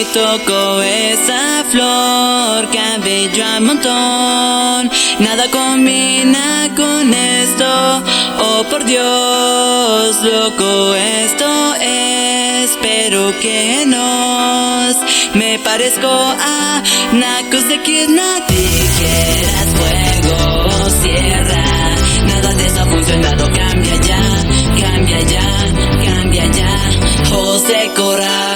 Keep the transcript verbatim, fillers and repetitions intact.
toco esa flor, cabello a montón. Nada combina con esto, oh por Dios, loco esto es, pero que nos me parezco a nacos de Kidna. Tijeras, fuego, sierra, nada de eso ha funcionado. Cambia ya, cambia ya, cambia ya, José Corral.